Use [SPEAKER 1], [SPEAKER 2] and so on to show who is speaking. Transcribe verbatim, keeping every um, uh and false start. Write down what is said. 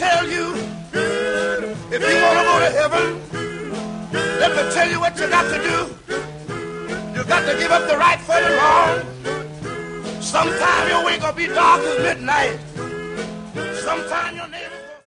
[SPEAKER 1] tell you, if you want to go to heaven, let me tell you what you got to do. You got to give up the right for the wrong. Sometime your way gonna be dark as midnight. Sometime your name